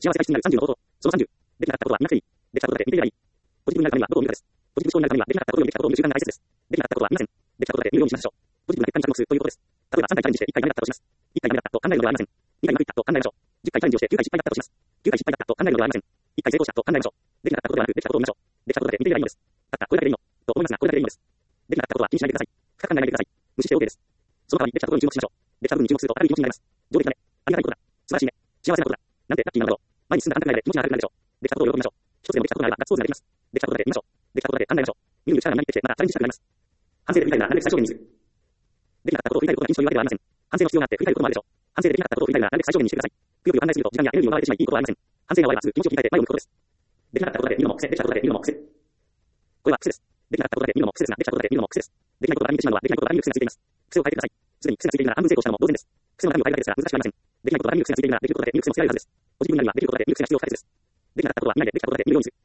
幸せが必要になる30の方法。その30。できなかったことは見なくていい。できたことで見ていればいい。ポジティブになるためにはどこを見るかです。ポジティブ思考になるためにはできなかったことを見る習慣が大切です。できなかったことは見ません。できたことで見るようにしましょう。ポジティブな結果に着目するということです。例えば3回チャレンジして1回ダメだったとします。1回ダメだったと考えるのではありません。2回うまくいったと考えましょう。10回チャレンジをして9回失敗だったとします。9回失敗だったと考えるのではありません。1回成功したと考えましょう。できなかったことではなくできたことを見ましょう。できたことだけ見ていればいいのです。たったこれだけでいいの。と思いますが、これだけでいいのです。できなかったことは気にしないでください。深く考えないでください。無視して OK です。その代わりできたことに注目しましょう。できた部分に注目すると明るい気持ちになります。上出来だね。ありがたいことだ。素晴らしいね。幸せなことだ。なんてラッキーなのだろう。前に進んだ反対側で気持ちが明るくなるでしょう。できたことを喜びましょう。一つでもできたことがあればガッツポーズができます。できたことだけ見ましょう。できたことだけ考えましょう。見る力が何ってきてまたチャレンジしたくなります。反省で振り返るならなるべく最小限にする。できなかったことを振り返ることが禁止というわけではありません。反省の必要があって振り返ることもあるでしょう。反省でできなかったことを振り返るならなるべく最小限にしてください。くよくよ考えすぎると時間やエネルギーを奪われてしまいいいことはありません。反省が終わればすぐ気持ちを切り替えて前を向くことです。できなかったことだけ見るのも癖。できたことだけ見るのも癖。これは癖です。できなかったことだけ見るのも癖ですが、できたことだけ見るのも癖です。できないことが見てしまうのはできないことが見る癖がついています。癖を変えてください。すでに癖がついているなら半分成功したのも同然です。癖の中身を変えるだけですから難しくありません。できないことが見る癖がついているならできることだけ見る癖もつけられるはずです。ポジティブになるにはできることだけ見る癖が必要不可欠です。できなかったことは見ないでできたことだけ見るようにする。